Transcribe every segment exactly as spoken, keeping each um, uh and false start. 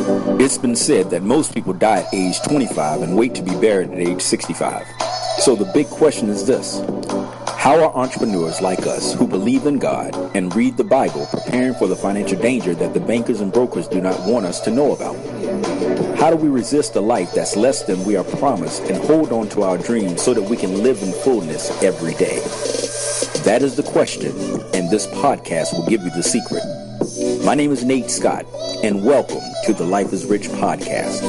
It's been said that most people die at age twenty-five and wait to be buried at age sixty-five. So the big question is this: how are entrepreneurs like us who believe in God and read the Bible preparing for the financial danger that the bankers and brokers do not want us to know about? How do we resist a life that's less than we are promised and hold on to our dreams so that we can live in fullness every day? That is the question, and this podcast will give you the secret. My name is Nate Scott, and welcome to the Life is Rich podcast.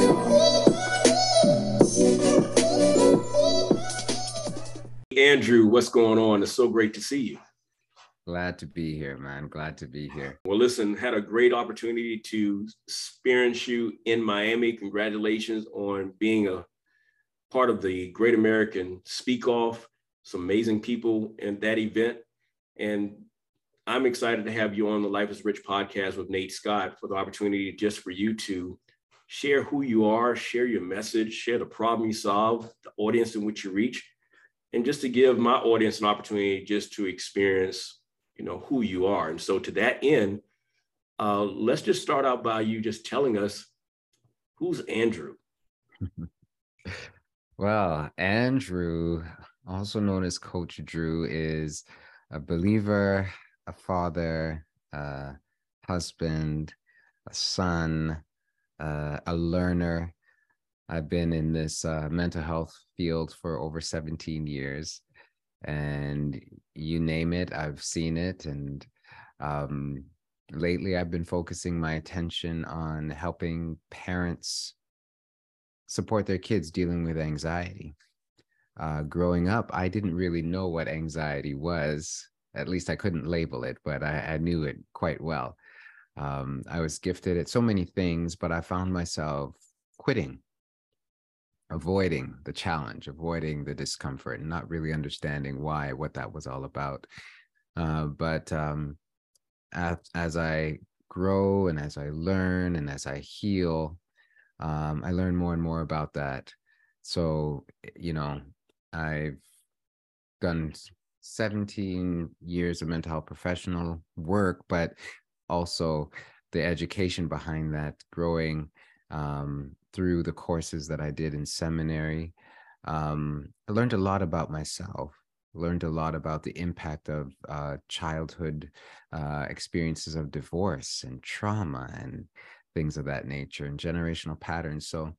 Andrew, what's going on? It's so great to see you. Glad to be here, man. Glad to be here. Well, listen, had a great opportunity to experience you in Miami. Congratulations on being a part of the Great American Speak Off. Some amazing people in that event. And I'm excited to have you on the Life is Rich podcast with Nate Scott for the opportunity just for you to share who you are, share your message, share the problem you solve, the audience in which you reach, and just to give my audience an opportunity just to experience, you know, who you are. And so to that end, uh, let's just start out by you just telling us, who's Andrew? Well, Andrew, also known as Coach Drew, is a believer, a father, a husband, a son, uh, a learner. I've been in this uh, mental health field for over seventeen years, and you name it, I've seen it. And um, lately I've been focusing my attention on helping parents support their kids dealing with anxiety. Uh, growing up, I didn't really know what anxiety was. At least I couldn't label it, but I, I knew it quite well. Um, I was gifted at so many things, but I found myself quitting, avoiding the challenge, avoiding the discomfort, and not really understanding why, what that was all about. Uh, but um, as, as I grow and as I learn and as I heal, um, I learn more and more about that. So, you know, I've done seventeen years of mental health professional work, but also the education behind that, growing um, through the courses that I did in seminary. Um, I learned a lot about myself, learned a lot about the impact of uh, childhood uh, experiences of divorce and trauma and things of that nature and generational patterns. So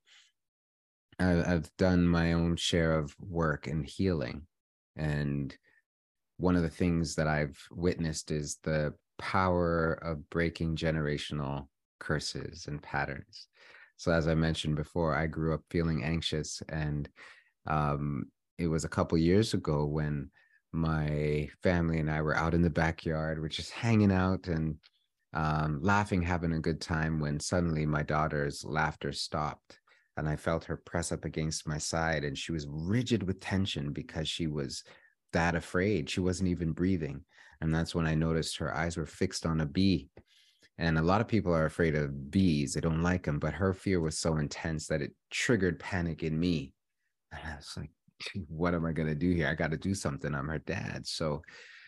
I, I've done my own share of work and healing. And one of the things that I've witnessed is the power of breaking generational curses and patterns. So as I mentioned before, I grew up feeling anxious, and um, it was a couple years ago when my family and I were out in the backyard, we're just hanging out and um, laughing, having a good time, when suddenly my daughter's laughter stopped, and I felt her press up against my side, and she was rigid with tension because she was that afraid. She wasn't even breathing. And that's when I noticed her eyes were fixed on a bee. And a lot of people are afraid of bees. They don't like them. But her fear was so intense that it triggered panic in me. And I was like, what am I going to do here? I got to do something. I'm her dad. So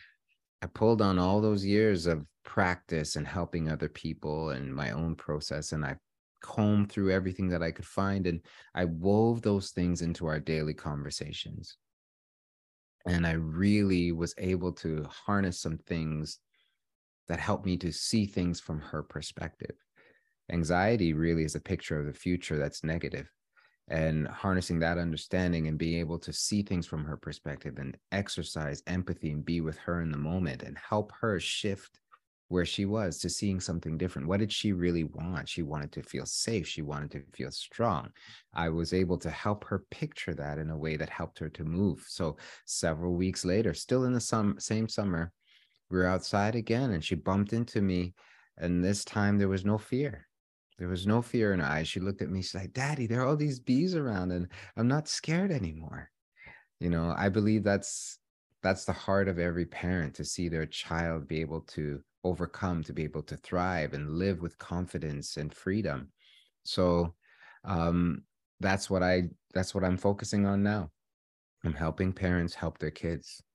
I pulled on all those years of practice and helping other people and my own process. And I combed through everything that I could find. And I wove those things into our daily conversations. And I really was able to harness some things that helped me to see things from her perspective. Anxiety really is a picture of the future that's negative. And harnessing that understanding and being able to see things from her perspective and exercise empathy and be with her in the moment and help her shift where she was to seeing something different. What did she really want? She wanted to feel safe. She wanted to feel strong. I was able to help her picture that in a way that helped her to move. So several weeks later, still in the sum, same summer, we were outside again, and she bumped into me. And this time there was no fear. There was no fear in her eyes. She looked at me. She's like, "Daddy, there are all these bees around and I'm not scared anymore." You know, I believe that's that's the heart of every parent, to see their child be able to overcome, to be able to thrive and live with confidence and freedom. So um, that's what I that's what I'm focusing on now. I'm helping parents help their kids.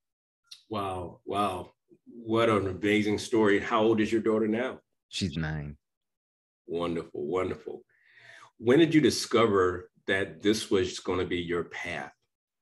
Wow. Wow. What an amazing story. How old is your daughter now? She's nine. Wonderful, wonderful. When did you discover that this was going to be your path?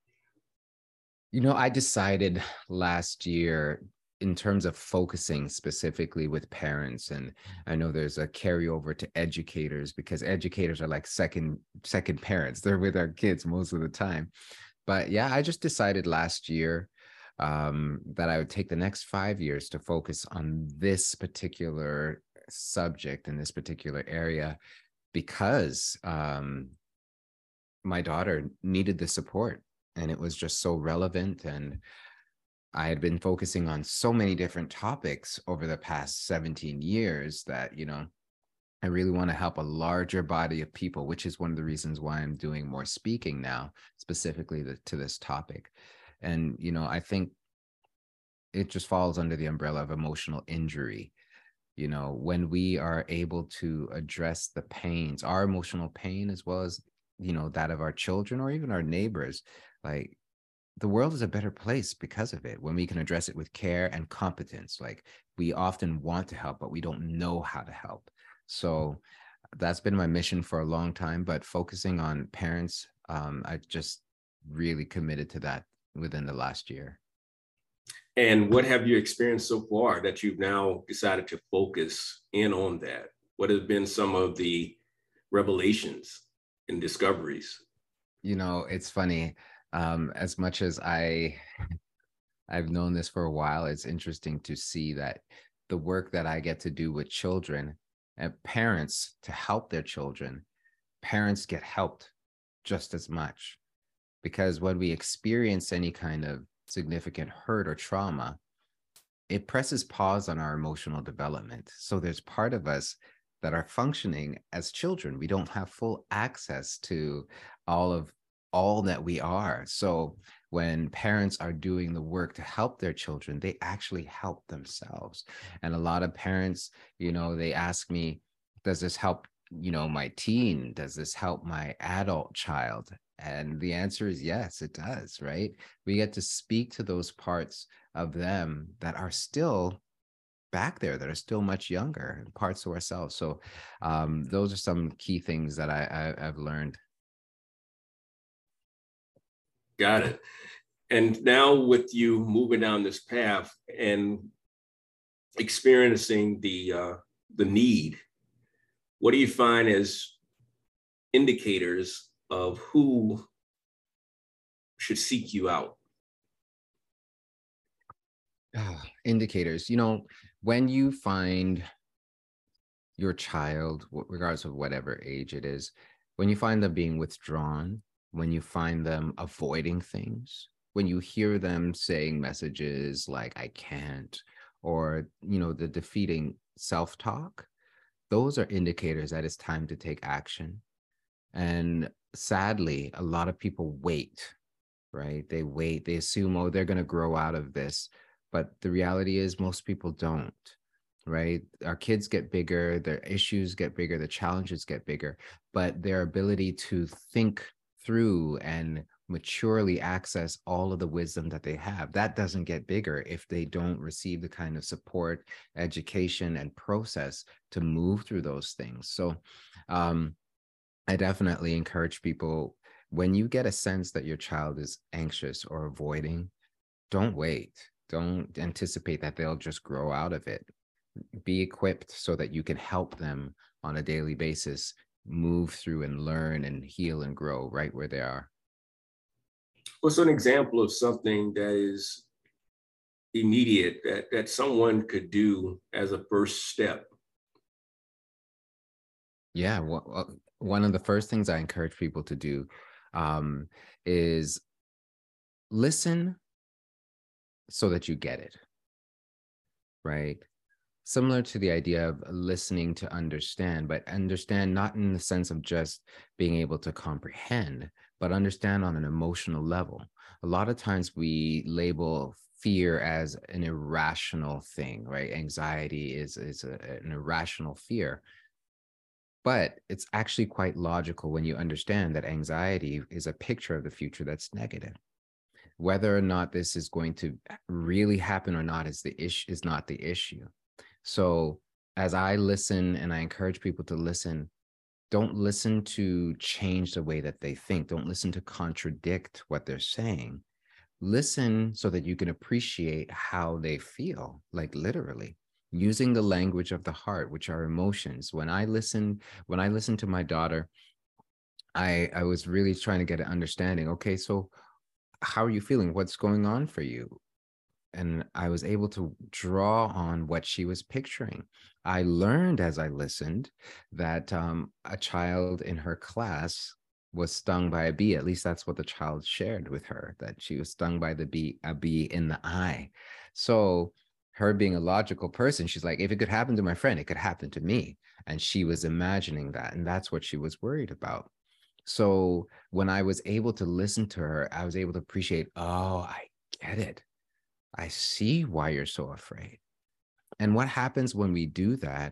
You know, I decided last year in terms of focusing specifically with parents, and I know there's a carryover to educators because educators are like second second parents. They're with our kids most of the time. But yeah, I just decided last year um, that I would take the next five years to focus on this particular subject in this particular area because um, my daughter needed the support and it was just so relevant. And I had been focusing on so many different topics over the past seventeen years that, you know, I really want to help a larger body of people, which is one of the reasons why I'm doing more speaking now, specifically the, to this topic. And, you know, I think it just falls under the umbrella of emotional injury. You know, when we are able to address the pains, our emotional pain, as well as, you know, that of our children or even our neighbors, like the world is a better place because of it when we can address it with care and competence. Like we often want to help, but we don't know how to help. So that's been my mission for a long time, but focusing on parents, um, I just really committed to that within the last year. And what have you experienced so far that you've now decided to focus in on that? What have been some of the revelations and discoveries? You know, it's funny. Um, as much as I, I've known this for a while, it's interesting to see that the work that I get to do with children and parents to help their children, parents get helped just as much. Because when we experience any kind of significant hurt or trauma, it presses pause on our emotional development. So there's part of us that are functioning as children. We don't have full access to all of all that we are. So when parents are doing the work to help their children, they actually help themselves. And a lot of parents, you know, they ask me, does this help, you know, my teen? Does this help my adult child? And the answer is yes, it does, right? We get to speak to those parts of them that are still back there, that are still much younger, parts of ourselves. So um, those are some key things that I, I, I've learned. Got it. And now with you moving down this path and experiencing the uh, the need, what do you find as indicators of who should seek you out? Oh, indicators, you know, when you find your child, regardless of whatever age it is, when you find them being withdrawn, when you find them avoiding things, when you hear them saying messages like, I can't, or, you know, the defeating self-talk, those are indicators that it's time to take action. And sadly, a lot of people wait, right? They wait, they assume, oh, they're going to grow out of this. But the reality is most people don't, right? Our kids get bigger, their issues get bigger, the challenges get bigger, but their ability to think through and maturely access all of the wisdom that they have, that doesn't get bigger if they don't receive the kind of support, education, and process to move through those things. So um, I definitely encourage people, when you get a sense that your child is anxious or avoiding, don't wait. Don't anticipate that they'll just grow out of it. Be equipped so that you can help them on a daily basis move through and learn and heal and grow right where they are. What's an example of something that is immediate that, that someone could do as a first step? Yeah, well, one of the first things I encourage people to do um, is listen so that you get it, right? Similar to the idea of listening to understand, but understand not in the sense of just being able to comprehend, but understand on an emotional level. A lot of times we label fear as an irrational thing, right? Anxiety is, is a, an irrational fear. But it's actually quite logical when you understand that anxiety is a picture of the future that's negative. Whether or not this is going to really happen or not is the issue, is not the issue. So as I listen, and I encourage people to listen, don't listen to change the way that they think. Don't listen to contradict what they're saying. Listen so that you can appreciate how they feel, like literally using the language of the heart, which are emotions. When I listen, when I listen to my daughter, I, I was really trying to get an understanding. Okay, so how are you feeling? What's going on for you? And I was able to draw on what she was picturing. I learned as I listened that um, a child in her class was stung by a bee. At least that's what the child shared with her, that she was stung by the bee, a bee in the eye. So her being a logical person, she's like, if it could happen to my friend, it could happen to me. And she was imagining that. And that's what she was worried about. So when I was able to listen to her, I was able to appreciate, oh, I get it. I see why you're so afraid. And what happens when we do that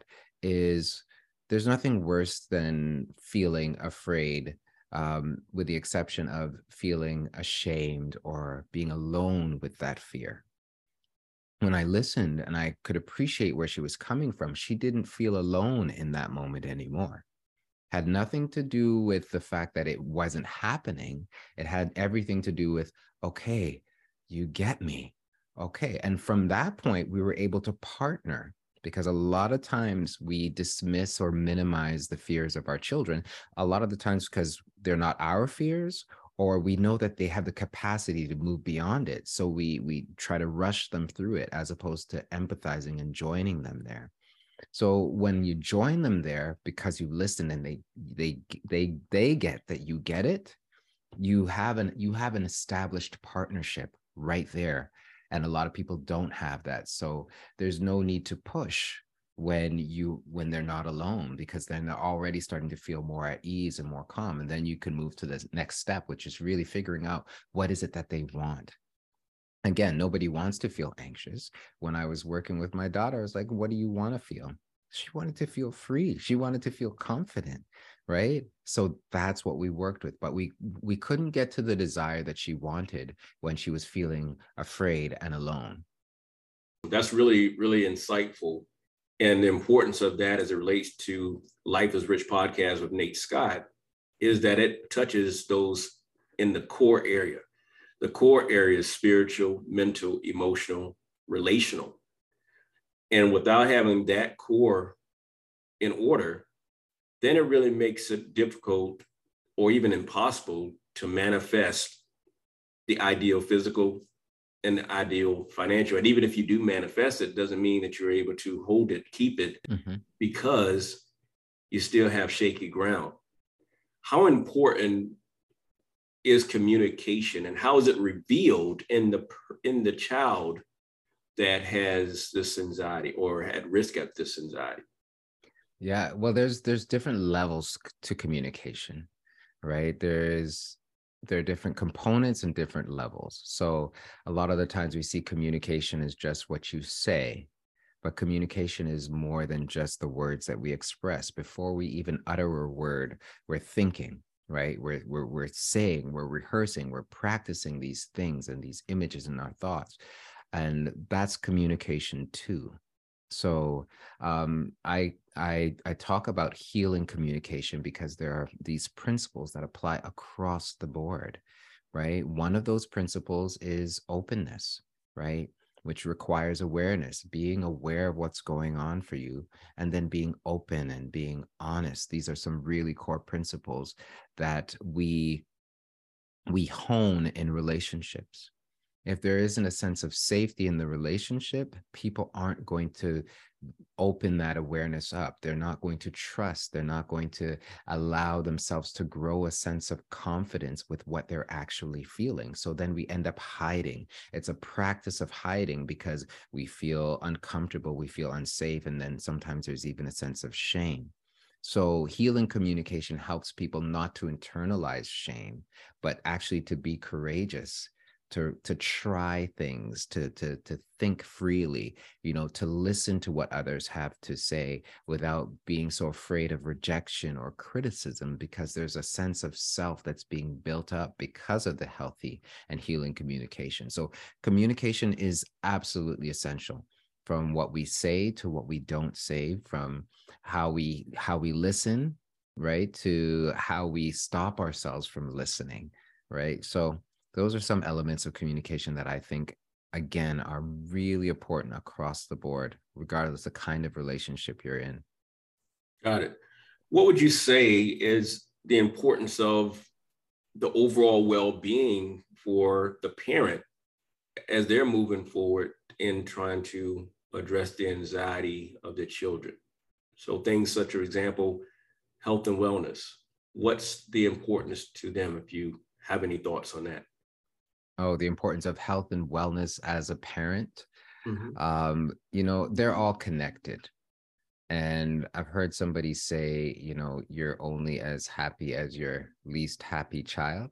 is there's nothing worse than feeling afraid, um, with the exception of feeling ashamed or being alone with that fear. When I listened and I could appreciate where she was coming from, she didn't feel alone in that moment anymore. Had nothing to do with the fact that it wasn't happening. It had everything to do with, okay, you get me. Okay. And from that point, we were able to partner, because a lot of times we dismiss or minimize the fears of our children, a lot of the times because they're not our fears, or we know that they have the capacity to move beyond it. So we we try to rush them through it as opposed to empathizing and joining them there. So when you join them there because you listen and they they they they get that you get it, you have an you have an established partnership right there. And a lot of people don't have that. So there's no need to push when you when they're not alone, because then they're already starting to feel more at ease and more calm. And then you can move to the next step, which is really figuring out what is it that they want. Again, nobody wants to feel anxious. When I was working with my daughter, I was like, what do you want to feel? She wanted to feel free. She wanted to feel confident, right? So that's what we worked with. But we we couldn't get to the desire that she wanted when she was feeling afraid and alone. That's really, really insightful. And the importance of that as it relates to Life is Rich podcast with Nate Scott is that it touches those in the core area. The core area is spiritual, mental, emotional, relational. And without having that core in order, then it really makes it difficult or even impossible to manifest the ideal physical and the ideal financial. And even if you do manifest it, doesn't mean that you're able to hold it, keep it, mm-hmm. because you still have shaky ground. How important is communication, and how is it revealed in the in the child that has this anxiety or at risk at this anxiety? Yeah, well, there's there's different levels to communication, right? There's there are different components and different levels. So a lot of the times we see communication as just what you say, but communication is more than just the words that we express. Before we even utter a word, we're thinking, right? We're we're we're saying, we're rehearsing, we're practicing these things and these images in our thoughts. And that's communication too. So um, I, I, I talk about healing communication because there are these principles that apply across the board, right? One of those principles is openness, right? Which requires awareness, being aware of what's going on for you, and then being open and being honest. These are some really core principles that we, we hone in relationships. If there isn't a sense of safety in the relationship, people aren't going to open that awareness up. They're not going to trust. They're not going to allow themselves to grow a sense of confidence with what they're actually feeling. So then we end up hiding. It's a practice of hiding because we feel uncomfortable, we feel unsafe, and then sometimes there's even a sense of shame. So healing communication helps people not to internalize shame, but actually to be courageous, to to try things, to to to think freely, you know, to listen to what others have to say without being so afraid of rejection or criticism, because there's a sense of self that's being built up because of the healthy and healing communication. So communication is absolutely essential. from what we say to what we don't say, from how we how we listen, right, to how we stop ourselves from listening, right? So those are some elements of communication that I think, again, are really important across the board, regardless of the kind of relationship you're in. Got it. What would you say is the importance of the overall well-being for the parent as they're moving forward in trying to address the anxiety of their children? So things such as, example, health and wellness. What's the importance to them, if you have any thoughts on that? Oh, the importance of health and wellness as a parent. Mm-hmm. Um, you know, they're all connected. And I've heard somebody say, you know, you're only as happy as your least happy child.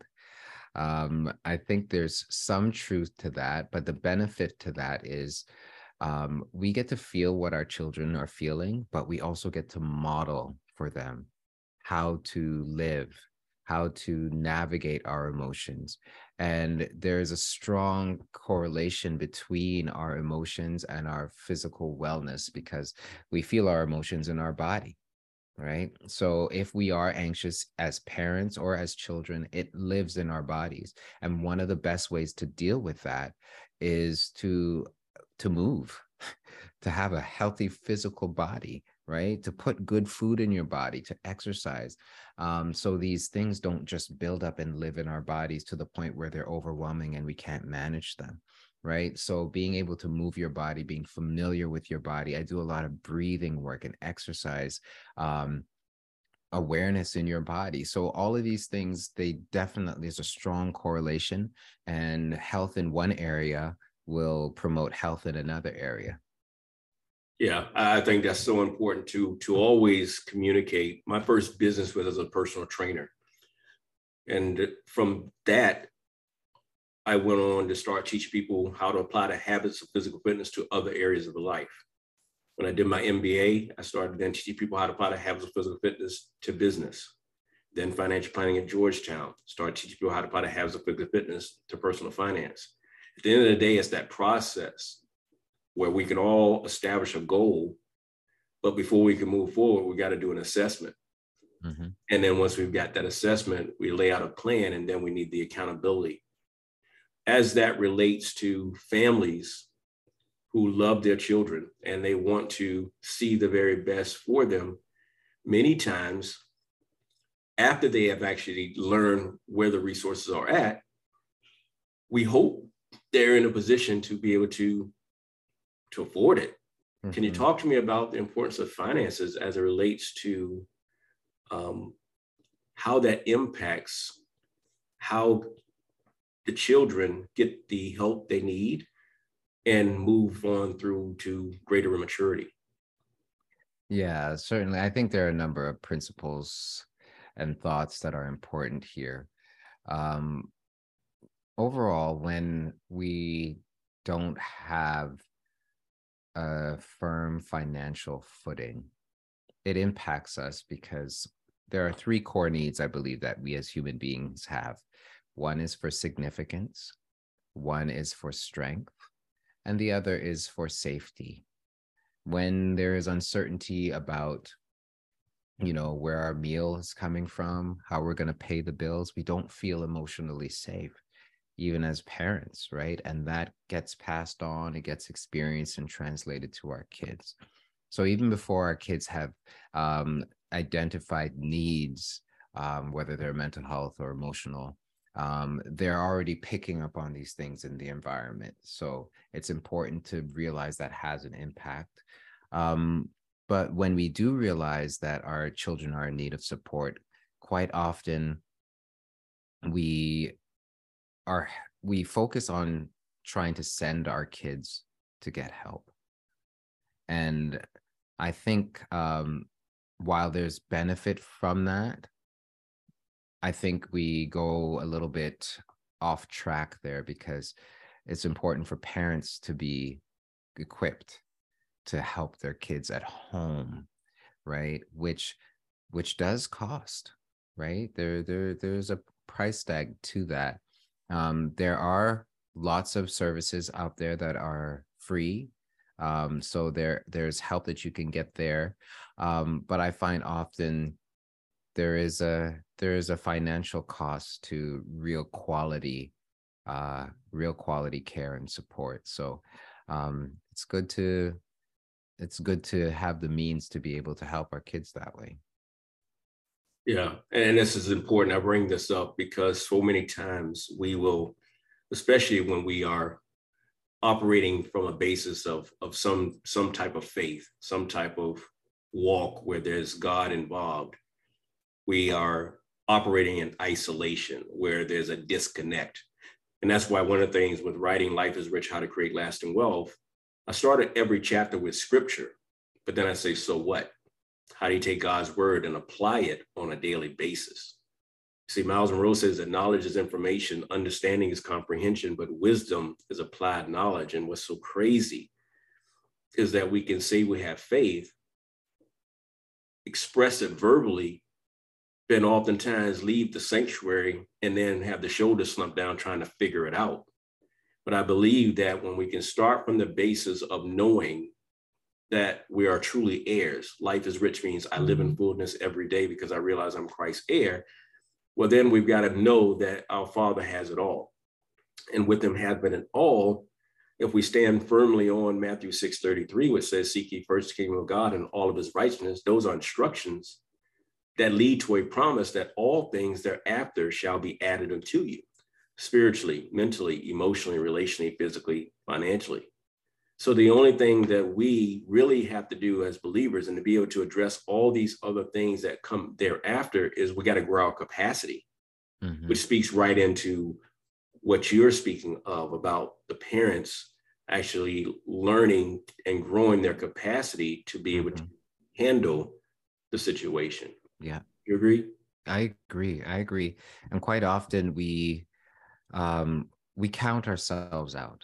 Um, I think there's some truth to that, but the benefit to that is um, we get to feel what our children are feeling, but we also get to model for them how to live, how to navigate our emotions. And there's a strong correlation between our emotions and our physical wellness, because we feel our emotions in our body, right? So if we are anxious as parents or as children, it lives in our bodies. And one of the best ways to deal with that is to to move, to have a healthy physical body, right? To put good food in your body, to exercise. Um, so these things don't just build up and live in our bodies to the point where they're overwhelming and we can't manage them, right? So being able to move your body, being familiar with your body. I do a lot of breathing work and exercise, um, awareness in your body. So all of these things, they definitely, there's a strong correlation, and health in one area will promote health in another area. Yeah, I think that's so important to to always communicate. My first business was as a personal trainer. And from that, I went on to start teaching people how to apply the habits of physical fitness to other areas of the life. When I did my M B A, I started then teaching people how to apply the habits of physical fitness to business. Then financial planning at Georgetown, started teaching people how to apply the habits of physical fitness to personal finance. At the end of the day, it's that process where we can all establish a goal, but before we can move forward, we got to do an assessment. Mm-hmm. And then once we've got that assessment, we lay out a plan, and then we need the accountability. As that relates to families who love their children and they want to see the very best for them, many times after they have actually learned where the resources are at, we hope they're in a position to be able to, to afford it. Mm-hmm. Can you talk to me about the importance of finances as it relates to um, how that impacts how the children get the help they need and move on through to greater maturity? Yeah, certainly. I think there are a number of principles and thoughts that are important here. Um, overall, when we don't have a firm financial footing, it impacts us because there are three core needs, I believe, that we as human beings have. One is for significance, one is for strength, and the other is for safety. When there is uncertainty about, you know, where our meal is coming from, how we're going to pay the bills, we don't feel emotionally safe, even as parents, right? And that gets passed on, it gets experienced and translated to our kids. So even before our kids have um, identified needs, um, whether they're mental health or emotional, um, they're already picking up on these things in the environment. So it's important to realize that has an impact. Um, but when we do realize that our children are in need of support, quite often we are we focus on trying to send our kids to get help. And I think um, while there's benefit from that, I think we go a little bit off track there, because it's important for parents to be equipped to help their kids at home, right? Which which does cost, right? There there there's a price tag to that. Um, there are lots of services out there that are free. Um, so there, there's help that you can get there. Um, but I find often there is a there is a financial cost to real quality, uh, real quality care and support. So um, it's good to it's good to have the means to be able to help our kids that way. Yeah, and this is important. I bring this up because so many times we will, especially when we are operating from a basis of of some some type of faith, some type of walk where there's God involved, we are operating in isolation where there's a disconnect. And that's why one of the things with writing Life is Rich, How to Create Lasting Wealth, I started every chapter with scripture, but then I say, so what? How do you take God's word and apply it on a daily basis? See, Miles Monroe says that knowledge is information, understanding is comprehension, but wisdom is applied knowledge. And what's so crazy is that we can say we have faith, express it verbally, then oftentimes leave the sanctuary and then have the shoulders slumped down trying to figure it out. But I believe that when we can start from the basis of knowing that we are truly heirs, life is rich means I live in fullness every day because I realize I'm Christ's heir. Well, then we've got to know that our Father has it all. And with him having it all, if we stand firmly on Matthew six thirty-three, which says, seek ye first the kingdom of God and all of his righteousness, those are instructions that lead to a promise that all things thereafter shall be added unto you, spiritually, mentally, emotionally, relationally, physically, financially. So the only thing that we really have to do as believers and to be able to address all these other things that come thereafter is we got to grow our capacity, mm-hmm. which speaks right into what you're speaking of about the parents actually learning and growing their capacity to be able mm-hmm. to handle the situation. Yeah. You agree? I agree. I agree. And quite often we um, we count ourselves out.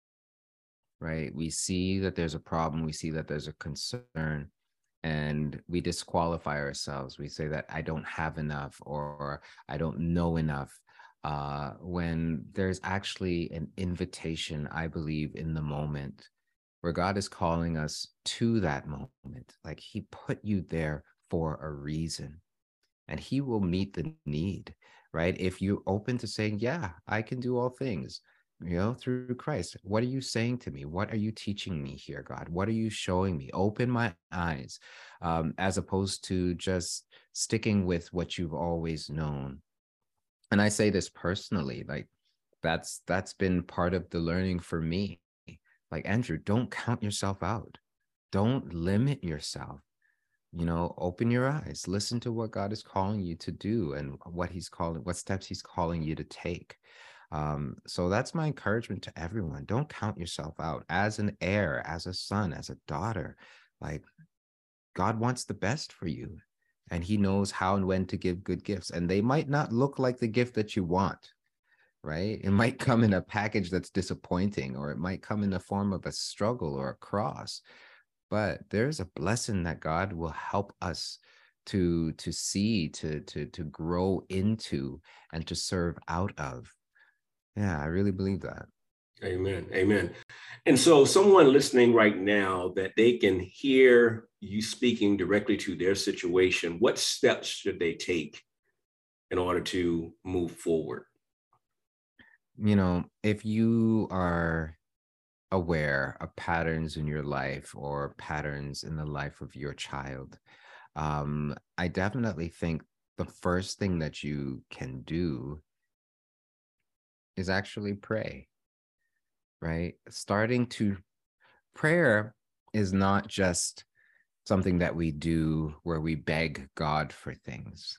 Right? We see that there's a problem, we see that there's a concern, and we disqualify ourselves. We say that I don't have enough or I don't know enough, uh, when there's actually an invitation, I believe, in the moment where God is calling us to that moment. Like he put you there for a reason, and he will meet the need, right? If you're open to saying, yeah, I can do all things, you know, through Christ. What are you saying to me? What are you teaching me here, God? What are you showing me? Open my eyes, um, as opposed to just sticking with what you've always known. And I say this personally, like that's that's been part of the learning for me. Like, Andrew, don't count yourself out. Don't limit yourself. You know, open your eyes, listen to what God is calling you to do and what he's calling, what steps he's calling you to take. Um, so that's my encouragement to everyone. Don't count yourself out as an heir, as a son, as a daughter. Like, God wants the best for you, and he knows how and when to give good gifts. And they might not look like the gift that you want, right? It might come in a package that's disappointing, or it might come in the form of a struggle or a cross. But there's a blessing that God will help us to, to see, to, to, to grow into, and to serve out of. Yeah, I really believe that. Amen. Amen. And so someone listening right now, that they can hear you speaking directly to their situation, what steps should they take in order to move forward? You know, if you are aware of patterns in your life or patterns in the life of your child, um, I definitely think the first thing that you can do is actually pray, right? Starting to prayer is not just something that we do where we beg God for things.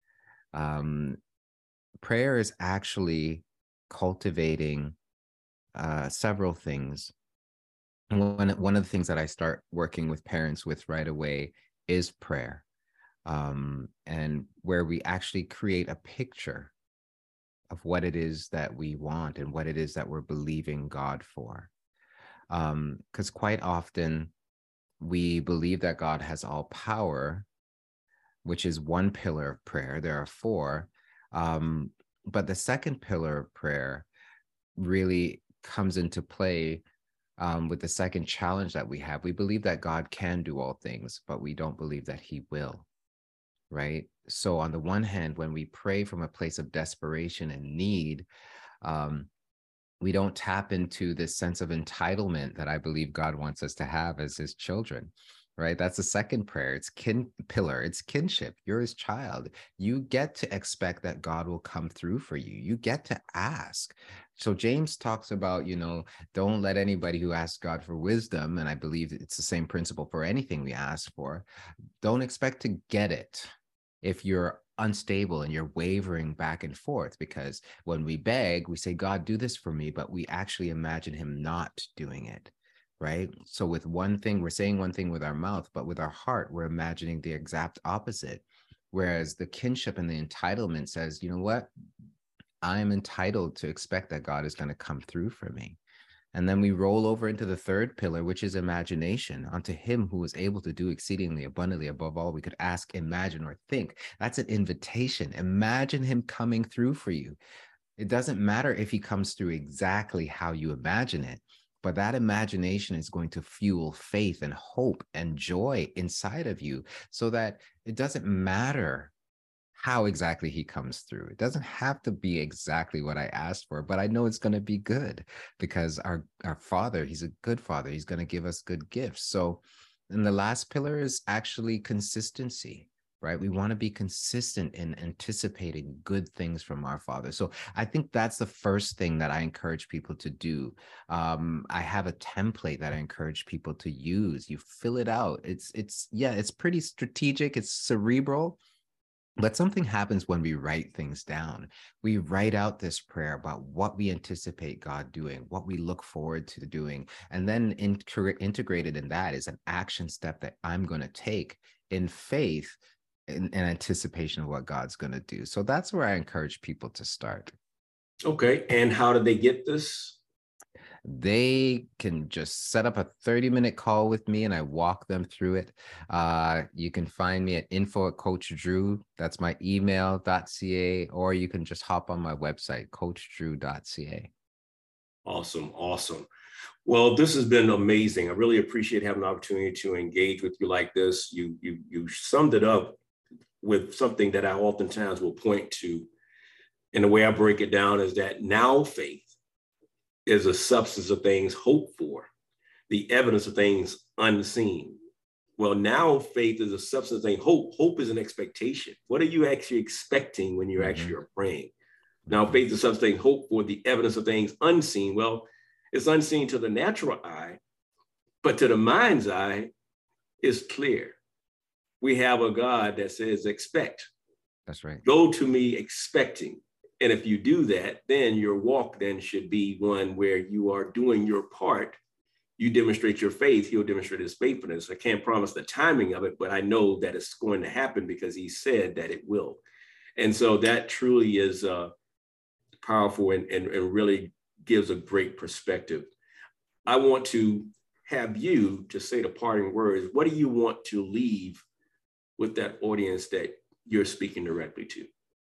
Um, prayer is actually cultivating uh, several things. And one, one of the things that I start working with parents with right away is prayer, um, and where we actually create a picture of what it is that we want and what it is that we're believing God for. Um, because quite often we believe that God has all power, which is one pillar of prayer. There are four. Um, but the second pillar of prayer really comes into play um, with the second challenge that we have. We believe that God can do all things, but we don't believe that he will, right? So on the one hand, when we pray from a place of desperation and need, um, we don't tap into this sense of entitlement that I believe God wants us to have as his children, right? That's the second prayer. It's kin pillar. It's kinship. You're his child. You get to expect that God will come through for you. You get to ask. So James talks about, you know, don't let anybody who asks God for wisdom, and I believe it's the same principle for anything we ask for, don't expect to get it if you're unstable and you're wavering back and forth, because when we beg, we say, God, do this for me, but we actually imagine him not doing it, right? So with one thing, we're saying one thing with our mouth, but with our heart, we're imagining the exact opposite. Whereas the kinship and the entitlement says, you know what? I am entitled to expect that God is going to come through for me. And then we roll over into the third pillar, which is imagination, unto him who is able to do exceedingly abundantly above all we could ask, imagine, or think. That's an invitation. Imagine him coming through for you. It doesn't matter if he comes through exactly how you imagine it, but that imagination is going to fuel faith and hope and joy inside of you, so that it doesn't matter how exactly he comes through. It doesn't have to be exactly what I asked for, but I know it's going to be good, because our, our Father, he's a good Father. He's going to give us good gifts. So, and the last pillar is actually consistency, right? We want to be consistent in anticipating good things from our Father. So I think that's the first thing that I encourage people to do. Um, I have a template that I encourage people to use. You fill it out. It's, it's, yeah, it's pretty strategic. It's cerebral. But something happens when we write things down. We write out this prayer about what we anticipate God doing, what we look forward to doing. And then in, integrated in that is an action step that I'm going to take in faith, in, in anticipation of what God's going to do. So that's where I encourage people to start. Okay. And how do they get this? They can just set up a thirty minute call with me and I walk them through it. Uh, you can find me at info at Coach Drew. That's my email .ca, or you can just hop on my website, coach drew dot c a. Awesome. Awesome. Well, this has been amazing. I really appreciate having the opportunity to engage with you like this. You, you, you summed it up with something that I oftentimes will point to. And the way I break it down is that now faith is a substance of things hoped for, the evidence of things unseen. Well, now faith is a substance of things hope. Hope is an expectation. What are you actually expecting when you mm-hmm. actually are praying? Now, faith is something hope for, the evidence of things unseen. Well, it's unseen to the natural eye, but to the mind's eye, it's clear. We have a God that says, expect. That's right. Go to me expecting. And if you do that, then your walk then should be one where you are doing your part. You demonstrate your faith, he'll demonstrate his faithfulness. I can't promise the timing of it, but I know that it's going to happen because he said that it will. And so that truly is uh, powerful and, and, and really gives a great perspective. I want to have you to say the parting words. What do you want to leave with that audience that you're speaking directly to?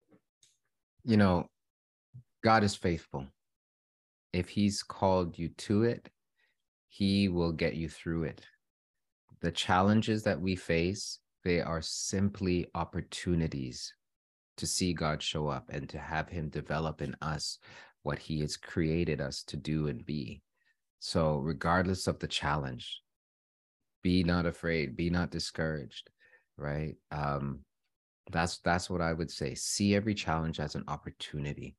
You know, God is faithful. If he's called you to it, he will get you through it. The challenges that we face, they are simply opportunities to see God show up and to have him develop in us what he has created us to do and be. So regardless of the challenge, be not afraid, be not discouraged, right? Um, That's that's what I would say. See every challenge as an opportunity.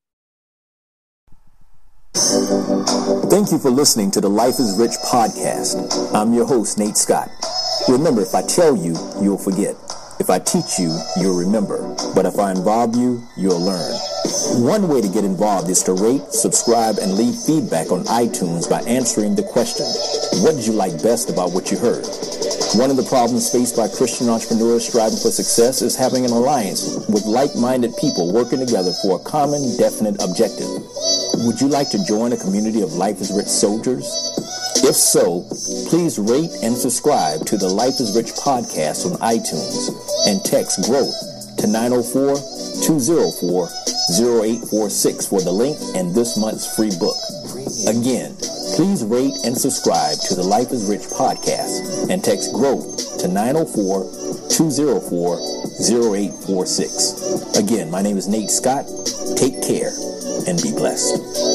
Thank you for listening to the Life is Rich podcast. I'm your host, Nate Scott. Remember, if I tell you, you'll forget. If I teach you, you'll remember. But if I involve you, you'll learn. One way to get involved is to rate, subscribe, and leave feedback on iTunes by answering the question, what did you like best about what you heard? One of the problems faced by Christian entrepreneurs striving for success is having an alliance with like-minded people working together for a common, definite objective. Would you like to join a community of Life is Rich soldiers? If so, please rate and subscribe to the Life is Rich podcast on iTunes and text GROWTH to nine oh four, two oh four, oh eight four six for the link and this month's free book. Again, Please rate and subscribe to the Life is Rich podcast and text GROWTH to nine oh four, two oh four, oh eight four six. Again, my name is Nate Scott. Take care and be blessed.